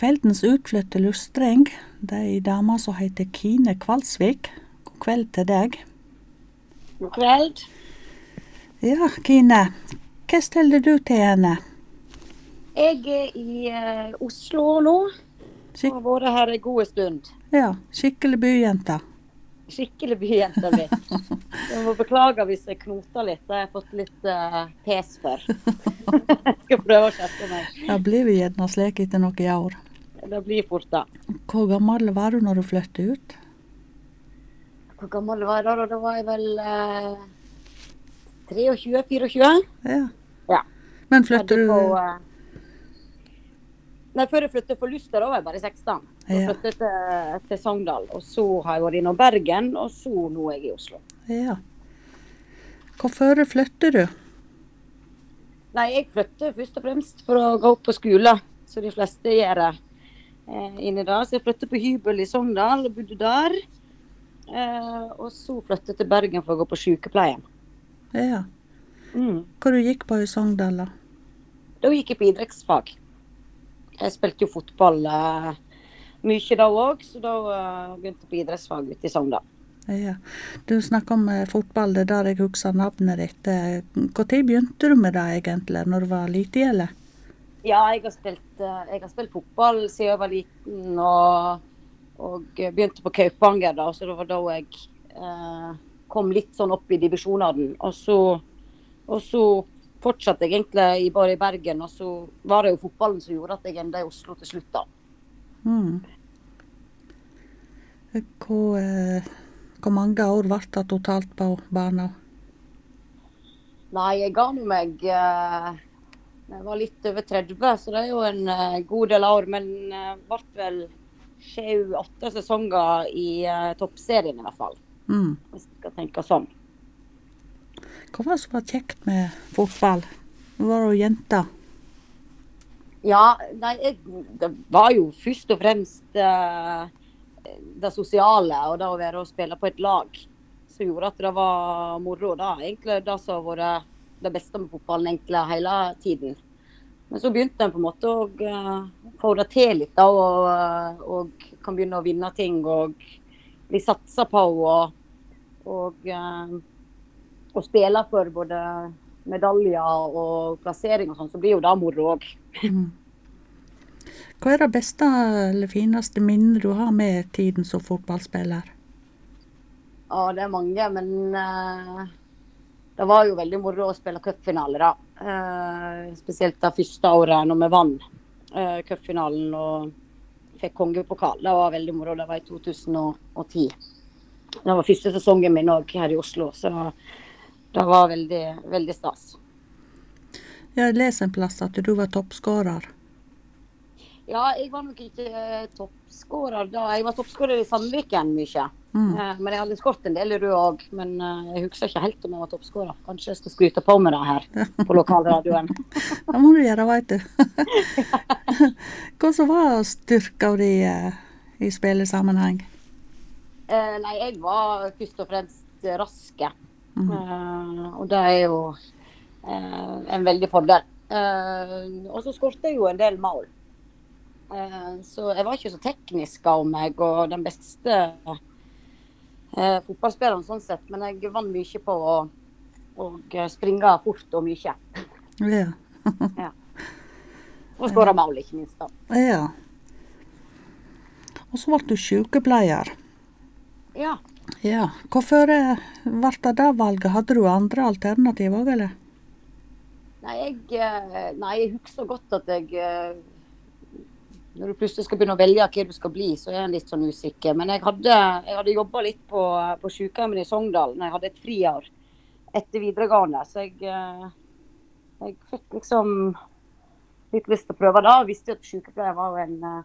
kveldens utflytte lustring. Det er en dame som heter Kine Kvalsvik. God kveld til deg. God kveld. Ja, Kine, hva steller du til henne? Jeg er i Oslo nå. Jeg har vært her en god stund. Ja, skikkelig byjenta. Skikkelig byjenta mi. Jeg må beklage hvis jeg knoter litt. Det har jeg fått litt pes for. Jeg skal prøve å skjerpe meg. Da blir vi gjerne slik etter noen år. Det blir fort da. Hvor gammel var du når du flyttet ut? Hvor gammel var jeg da? Da var jeg vel 23-24. Ja. Ja. Men flyttet du... Nei, før jeg flyttet for Luster, da var jeg bare 16. Så Ja. flyttet til Sogndal, og så har jeg vært innom Bergen, og så nå er jeg i Oslo. Ja. Hvorfor flyttet du? Nei, jeg flyttet først og fremst for å gå opp på skole, så de fleste gjør det inni da. Så jeg flyttet på hybel i Sogndal og bodde der. Og så flyttet til Bergen for å gå på sykepleien. Ja. Mm. Hva du gikk på i Sogndal da? Da gikk jeg på idrettsfag. Jeg spilte jo fotball mye da også, så da begynte jeg på idrettsfag ute i Sogndal. Ja. Du snakker om fotball, det er der jeg husker navnet ditt. Hvor tid begynte du med det egentlig, når du var lite eller? Ja, jeg har spilt fotball siden jeg var liten, og begynte på Kaupanger da, så det var da jeg kom litt sånn opp i divisjonene, og så fortsatte jeg egentlig bare i Bergen, og så var det jo fotballen som gjorde at jeg enda i Oslo til slutt da. Mm. Hvor mange år var det totalt på banen? Nei, jeg ga nå meg, jeg var litt over 30, så det er jo en god del år, men ble vel 7-8 sesonger i toppserien i hvert fall. Mm. Hvis jeg skal tenke sånn. Hva var det som var kjekt med fotball? Var du jenta? Ja, nei, det var jo først og fremst det sosiale, og det å være og spille på et lag, som gjorde at det var moro da. Egentlig det som har vært det beste med fotballen egentlig hele tiden. Men så begynte jeg på en måte å få det til litt da, og kan begynne å vinne ting, og bli satset på, og spille for både medaljer og plassering og sånn, så blir jo det moro også. Mm. Hva er det beste eller fineste minnet du har med tiden som fotballspiller? Ja, det er mange, men det var jo veldig moro å spille cupfinale da. Spesielt det første året når vi vant cupfinalen og fikk kongepokal. Det var veldig moro, det var i 2010. Det var første sesongen min også her i Oslo, så det var veldig, veldig stas. Jeg leser en plass at du var toppskårer. Ja, jeg var nok ikke toppskårer da. Jeg var toppskårer i Sandviken mye. Mm. Men jeg hadde skåret en del i Rød også, men jeg husker ikke helt om jeg var toppskårer. Kanskje jeg skal skryte på med det her på lokalradioen. Det må du gjøre, vet du. Hva så var styrka di i spillesammenheng? Nei, jeg var først og fremst raske. Mm. Og det er jo en veldig fordel. Og så skårte jeg jo en del mål. Så jeg var ikke så teknisk av meg, og den beste fotballspilleren sånn sett, men jeg vant mye på å springe fort og mye. Ja. Ja. Og skåre mål, ikke minst da. Ja. Og så ble du sykepleier. Ja. Ja. Hvorfor ble det valget? Hadde du andre alternativ også, eller? Nei, jeg husker godt at jeg når du plutselig skal begynne å velge hva du skal bli, så er jeg litt sånn usikker. Men jeg hadde jobbet litt på sykehjemmet i Sogndal når jeg hadde et friår etter videregående. Så jeg fikk liksom litt lyst til å prøve da. Jeg visste at sykepleier var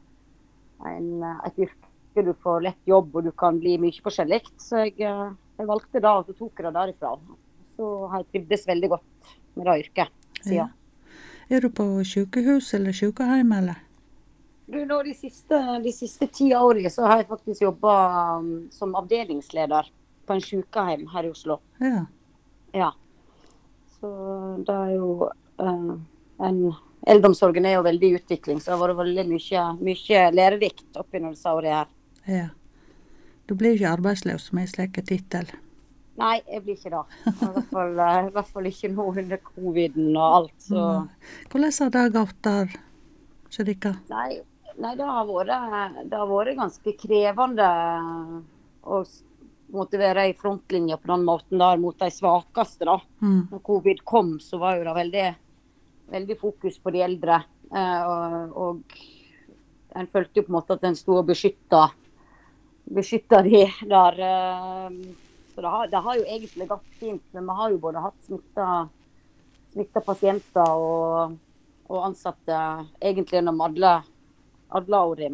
et yrke du får lett jobb, og du kan bli mye forskjellig. Så jeg valgte da, og så tok jeg det derifra. Så har jeg trivdes veldig godt med det yrket siden. Ja. Er du på sykehus eller sykehjem, eller? Du, nå de siste 10 årene så har jeg faktisk jobbet som avdelingsleder på en sykehjem her i Oslo. Ja. Ja. Så det er jo eldreomsorgen jo veldig i utvikling, så det har vært veldig mye lærerikt oppi når du sa det her. Ja. Du blir ikke arbeidsløs med en slik tittel. Nei, jeg blir ikke det. I hvert fall ikke nå under coviden og alt. Så. Hvordan har det gått der, Sherika? Nei, det har vært ganske krevende å måtte være i frontlinja på den måten der mot de svakeste. Da. Når covid kom, så var jo det veldig fokus på de eldre. Og en følte jo på en måte at en stod og beskytta de der. Så det har jo egentlig gått fint, men vi har jo både hatt smitta pasienter og ansatte egentlig gjennom alle årene.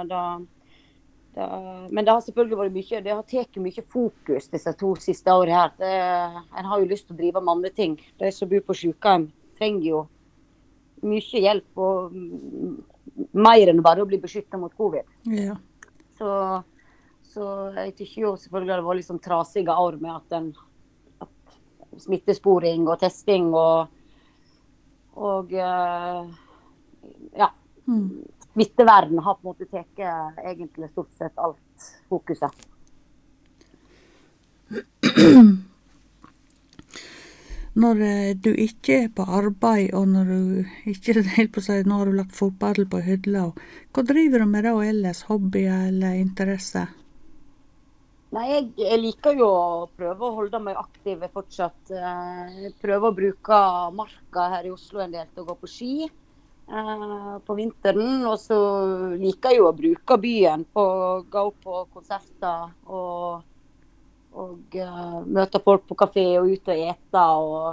Men det har selvfølgelig vært mye, det har tatt mye fokus disse 2 siste årene her. En har jo lyst til å drive med andre ting. De som bor på sykehjem trenger jo mye hjelp, og mer enn bare å bli beskyttet mot covid. Ja. Så jeg tykker jo selvfølgelig det var liksom trasige år med at smittesporing og testing og smittevern har på en måte tatt egentlig stort sett alt fokuset. Når du ikke på arbeid, og når du ikke helt på å si, nå har du lagt fotball på hylla, hva driver du med da ellers? Hobbyer eller interesse? Nei, jeg liker jo å prøve å holde meg aktiv fortsatt. Jeg prøver å bruke marka her i Oslo en del til å gå på ski på vinteren. Og så liker jeg jo å bruke byen på å gå på konserter og møte folk på kafé og ut og ete.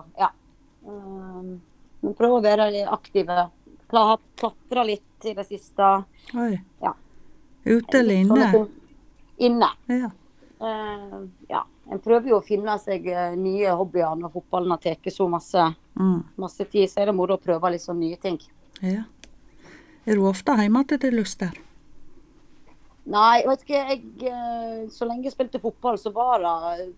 Men prøve å være aktive. Klatre litt i det siste. Oi. Ja. Ute eller inne? Inne. Ja. En prøver jo å finne seg nye hobbyer når fotballen har tatt så masse tid, så det moro å prøve litt sånn nye ting. Ja. Er du ofte hjemme til Luster? Nei, vet ikke, så lenge jeg spilte fotball, så var det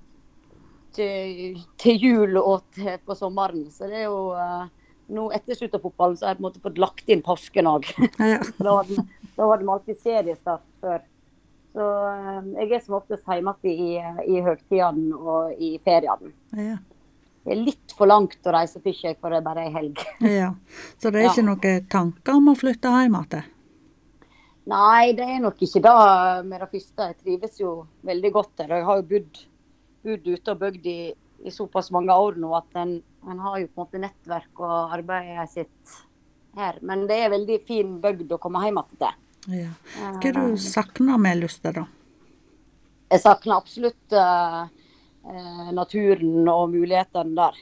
til jul og på sommeren, så det jo nå etter slutt av fotballen, så har jeg på en måte fått lagt inn påsken også. Ja. da hadde vi alltid seriestart før. Så jeg som oftest hjemme i høgtidene og i feriene. Ja. Det litt for langt å reise til ikke for det bare helg. Ja, så det ikke noen tanker om å flytte hjem til? Nei, det nok ikke da med det første. Jeg trives jo veldig godt der. Jeg har jo bodd ute og bygd i såpass mange år nå at en har jo på en måte nettverk og arbeidet sitt her. Men det veldig fin bygd å komme hjem til. Ja. Hva du savner med Luster da? Jeg savner absolutt naturen og mulighetene der.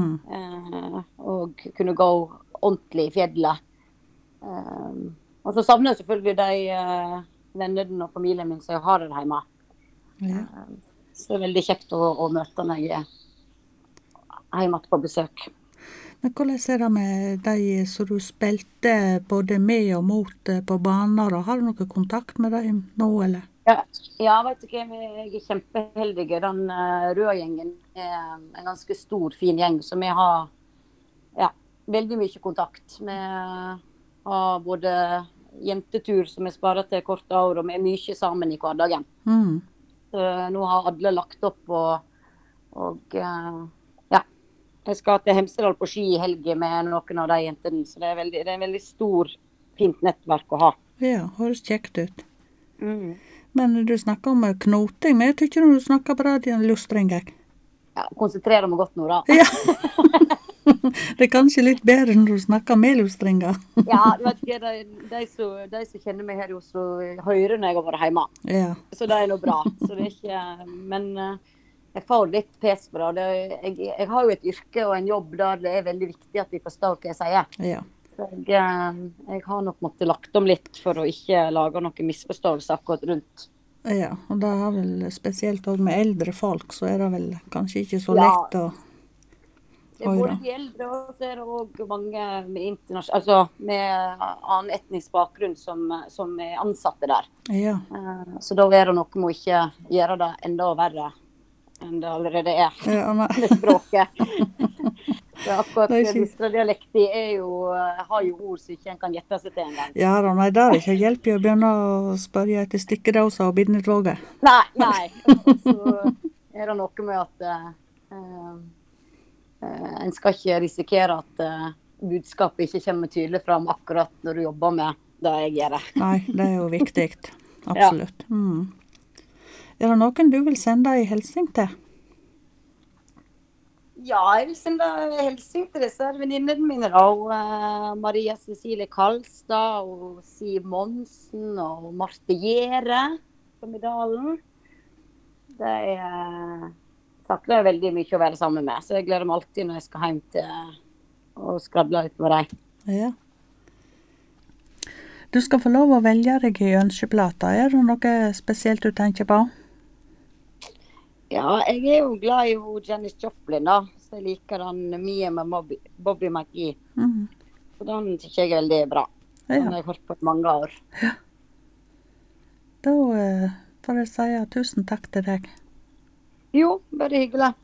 Og kunne gå ordentlig i fjellet. Og så savner jeg selvfølgelig de vennene og familien min som jeg har der hjemme. Ja. Så det veldig kjekt å møte meg hjemme på besøk. Men hvordan er det med de som du spilte både med og mot på baner? Har du noe kontakt med dem nå, eller? Ja, vet du ikke, jeg kjempeheldig. Den røde gjengen en ganske stor, fin gjeng, så vi har veldig mye kontakt. Vi har både jentetur som vi sparer til korte år, og vi mye sammen i hverdagen. Så nå har alle lagt opp, og jeg skal til Hemsedal på ski i helge med noen av de jentene, så det er en veldig stor, fint nettverk å ha. Ja, høres kjekt ut. Men du snakker om knoting, men jeg tykker du snakker på radioen lustring. Ja, konsentrerer meg godt nå da. Ja. Det kanskje litt bedre når du snakker med lustringer. Ja, du vet ikke, de som kjenner meg her i Oslo hører når jeg har vært hjemme. Ja. Så det noe bra. Så det ikke, men jeg får litt pes på det. Jeg har jo et yrke og en jobb der det veldig viktig at de forstår hva jeg sier. Ja. Så jeg har nok måttet lagt om litt for å ikke lage noen misforståelse akkurat rundt. Ja, og det har vel spesielt også med eldre folk, så det vel kanskje ikke så lett å det både de eldre, og så det også mange med annen etnisk bakgrunn som ansatte der. Ja. Så da det noe med å ikke gjøre det enda verre enn det allerede ja, med språket. Så akkurat Det er ikke- Bistra-dialekt har jo ord som ikke en kan gjette seg til engang. Ja da, nei, der er ikke hjelp i å begynne å spørre etter stikkedåser og bindetråger. Nei. Og så er det noe med at en skal ikke risikere at budskapet ikke kommer tydelig fram akkurat når du jobber med det jeg gjør. Nei, det er jo viktig. Absolutt. Er det noen du vil sende en hilsing til? Ja, jeg vil sende hilsing til disse venninnene mine da. Maria Cecilie Karlstad og Siv Monsen og Marte Gjere fra Midalen. Det takler jeg veldig mye å være sammen med, så jeg gleder meg alltid når jeg skal hjem til å skravle ut med dem. Ja. Du skal få lov å velge deg i ønskeplata. Er det noe spesielt du tenker på? Ja, jeg er jo glad i Janis Joplin da, så jeg liker den mye med Bobby McGee. Så den synes jeg er veldig bra. Den har jeg hørt på i mange år. Ja. Da får jeg si tusen takk til deg. Jo, bare hyggelig.